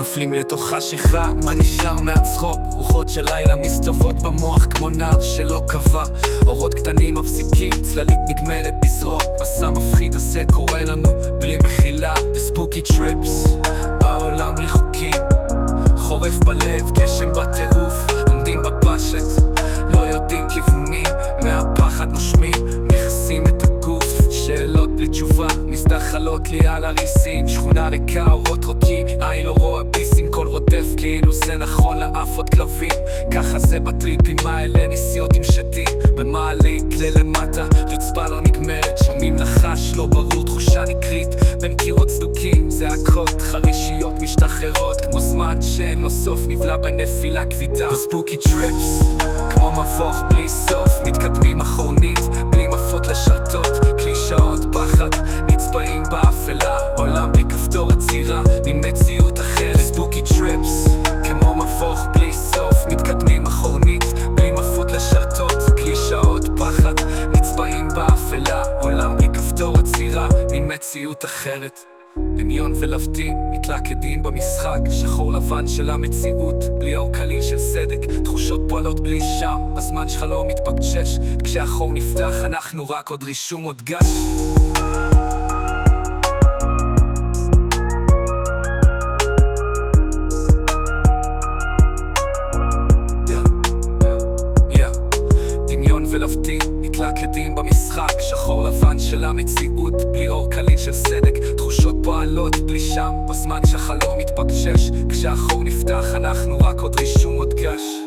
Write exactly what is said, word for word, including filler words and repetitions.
נופלים לתוך השכבה, מה נשאר מהצחוק? רוחות של לילה מסתובבות במוח כמו נער שלא קבע. אורות קטנים מפסיקים, צללית נגמרת בזרוק. מסע מפחיד הזה קורה לנו בלי מחילה. The spooky trips, בעולם רחוקים, חורף בלב, גשם בטירוף. עומדים בפשט, לא יודעים כיוונים, מהפחד נושמים, נכנסים את הגוף. שאלות בלי תשובה, מזדחלות לי על הריסים. שכונה ריקה, אורות רוקים, עין לא רואה ביסים. כל רודף כאילו זה נכון לעפות כלבים. ככה זה בטריפים האלה, נסיעות עם שדים במעלית ללמטה, רצפה לא נגמרת. שומעים נחש לא ברור, תחושה נקרית בין קירות סדוקים. זעקות חרישיות משתחררות כמו זמן שאין לו סוף, נבלע בנפילה כבידה. ספוקי טריפס, כמו מבוך בלי סוף, מתקדמים אחורנית בלי מפות לשרתות. קלישאות פחד נצבעים באפלה, עולם בלי כפתור עצירה ממציאות אחרת. ספוקי טריפס, כמו מבוך בלי סוף, מתקדמים אחורנית בלי מפות לשרתות. קלישאות פחד נצבעים באפלה, עולם בלי כפתור עצירה ממציאות אחרת. דמיון ולבטים מתלכדים במשחק, שחור לבן של המציאות בלי אור קליל של סדק. תחושות פועלות בלי שם, הזמן שלך לא מתפקשש. כשהחור נפתח אנחנו רק עוד רישום עוד גש. דמיון ולבטים מתלכדים במשחק, שחור לבן של המציאות בלי אור קליל של סדק. תחושות פועלות בלי שם, בזמן שהחלום מתפקשש. כשהחור נפתח אנחנו רק עוד רישום עוד גש.